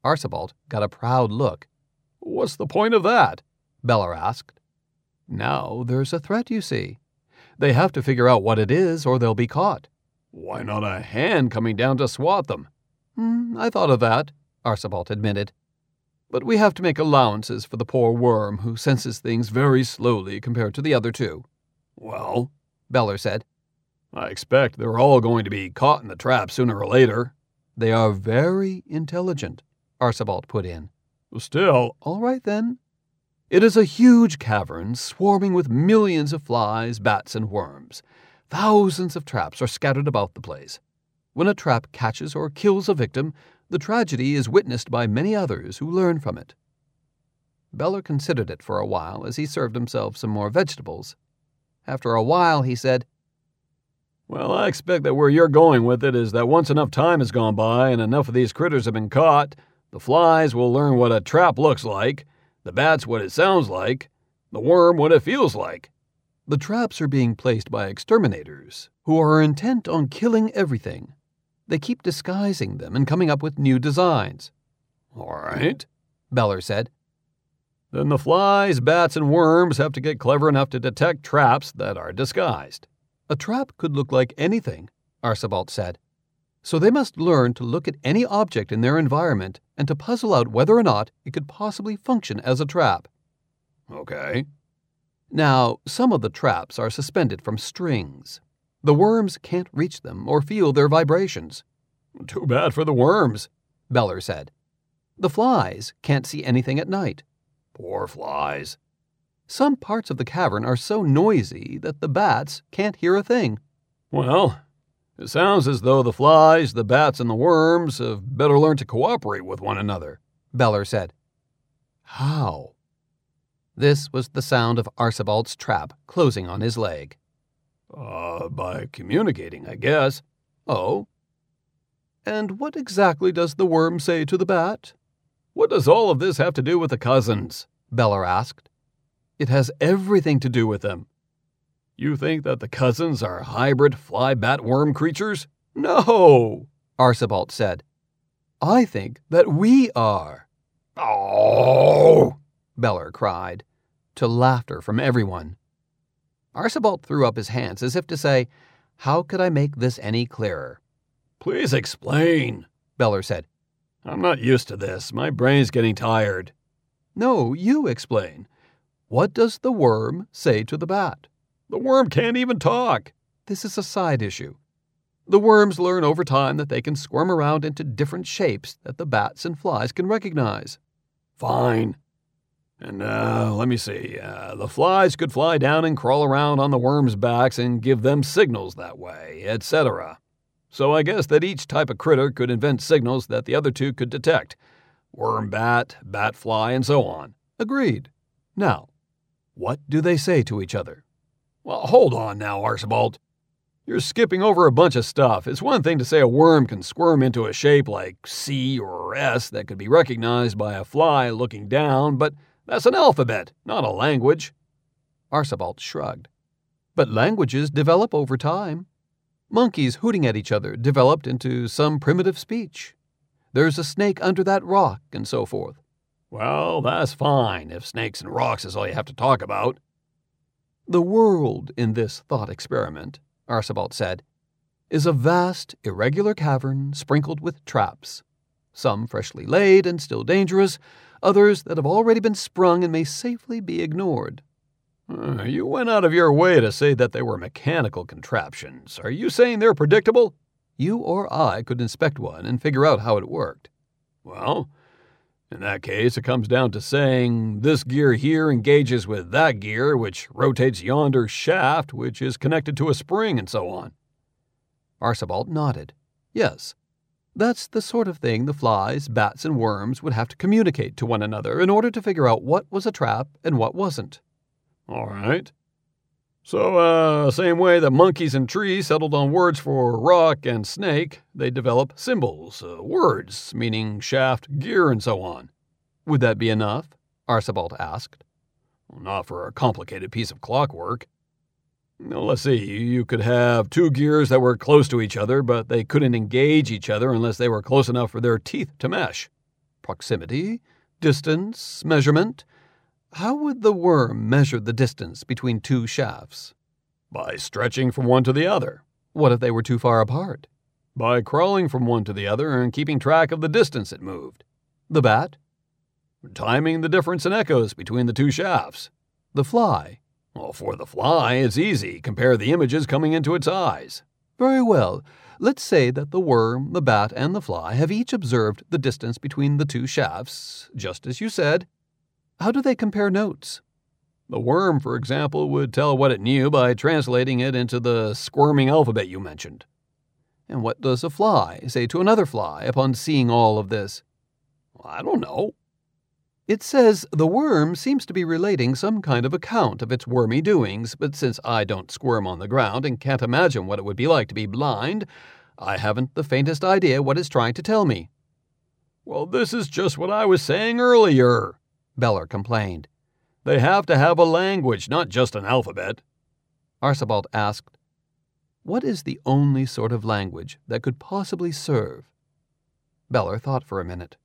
Archibald got a proud look. "What's the point of that?" Beller asked. "Now there's a threat, you see. They have to figure out what it is or they'll be caught." "Why not a hand coming down to swat them?" I thought of that," Archibald admitted. "But we have to make allowances for the poor worm who senses things very slowly compared to the other two." "Well," Beller said, "I expect they're all going to be caught in the trap sooner or later." "They are very intelligent," Archibald put in. "Still—" "All right, then. It is a huge cavern swarming with millions of flies, bats, and worms. Thousands of traps are scattered about the place. When a trap catches or kills a victim, the tragedy is witnessed by many others who learn from it." Beller considered it for a while as he served himself some more vegetables. After a while, he said, "Well, I expect that where you're going with it is that once enough time has gone by and enough of these critters have been caught, the flies will learn what a trap looks like, the bats what it sounds like, the worm what it feels like. The traps are being placed by exterminators who are intent on killing everything. They keep disguising them and coming up with new designs." "All right," Beller said. "Then the flies, bats, and worms have to get clever enough to detect traps that are disguised." "A trap could look like anything," Archibald said. "So they must learn to look at any object in their environment and to puzzle out whether or not it could possibly function as a trap." "Okay." "Now, some of the traps are suspended from strings. The worms can't reach them or feel their vibrations." "Too bad for the worms," Beller said. "The flies can't see anything at night." "Poor flies." "Some parts of the cavern are so noisy that the bats can't hear a thing." "Well, it sounds as though the flies, the bats, and the worms have better learn to cooperate with one another," Beller said. "How?" This was the sound of Archibald's trap closing on his leg. By communicating, I guess." "Oh? And what exactly does the worm say to the bat?" "What does all of this have to do with the cousins?" Beller asked. "It has everything to do with them." "You think that the cousins are hybrid fly-bat-worm creatures?" "No," Archibald said. "I think that we are." "Oh!" Beller cried, to laughter from everyone. Archibald threw up his hands as if to say, "How could I make this any clearer?" "Please explain," Beller said. "I'm not used to this. My brain's getting tired." "No, you explain. What does the worm say to the bat?" "The worm can't even talk." "This is a side issue. The worms learn over time that they can squirm around into different shapes that the bats and flies can recognize." "Fine. And let me see. The flies could fly down and crawl around on the worms' backs and give them signals that way, etc. So I guess that each type of critter could invent signals that the other two could detect. Worm bat, bat fly, and so on." "Agreed. Now, what do they say to each other?" "Well, hold on now, Archibald. You're skipping over a bunch of stuff. It's one thing to say a worm can squirm into a shape like C or S that could be recognized by a fly looking down, but that's an alphabet, not a language." Archibald shrugged. "But languages develop over time. Monkeys hooting at each other developed into some primitive speech. There's a snake under that rock, and so forth." "Well, that's fine, if snakes and rocks is all you have to talk about." "The world in this thought experiment," Archibald said, "is a vast, irregular cavern sprinkled with traps. Some freshly laid and still dangerous, others that have already been sprung and may safely be ignored." You went out of your way to say that they were mechanical contraptions. Are you saying they're predictable?" "You or I could inspect one and figure out how it worked." "Well, in that case, it comes down to saying this gear here engages with that gear, which rotates yonder shaft, which is connected to a spring, and so on." Archibald nodded. "Yes, that's the sort of thing the flies, bats, and worms would have to communicate to one another in order to figure out what was a trap and what wasn't." "All right. So, same way that monkeys and trees settled on words for rock and snake, they develop symbols, words, meaning shaft, gear, and so on." "Would that be enough?" Archibald asked. "Well, not for a complicated piece of clockwork. Now, let's see, you could have two gears that were close to each other, but they couldn't engage each other unless they were close enough for their teeth to mesh." Proximity? Distance? Measurement? How would the worm measure the distance between two shafts? By stretching from one to the other. What if they were too far apart? By crawling from one to the other and keeping track of the distance it moved. The bat? Timing the difference in echoes between the two shafts. The fly? Well, for the fly, it's easy. Compare the images coming into its eyes. Very well. Let's say that the worm, the bat, and the fly have each observed the distance between the two shafts, just as you said. How do they compare notes? The worm, for example, would tell what it knew by translating it into the squirming alphabet you mentioned. And what does a fly say to another fly upon seeing all of this? I don't know. It says the worm seems to be relating some kind of account of its wormy doings, but since I don't squirm on the ground and can't imagine what it would be like to be blind, I haven't the faintest idea what it's trying to tell me. Well, this is just what I was saying earlier, Beller complained. They have to have a language, not just an alphabet. Archibald asked, what is the only sort of language that could possibly serve? Beller thought for a minute.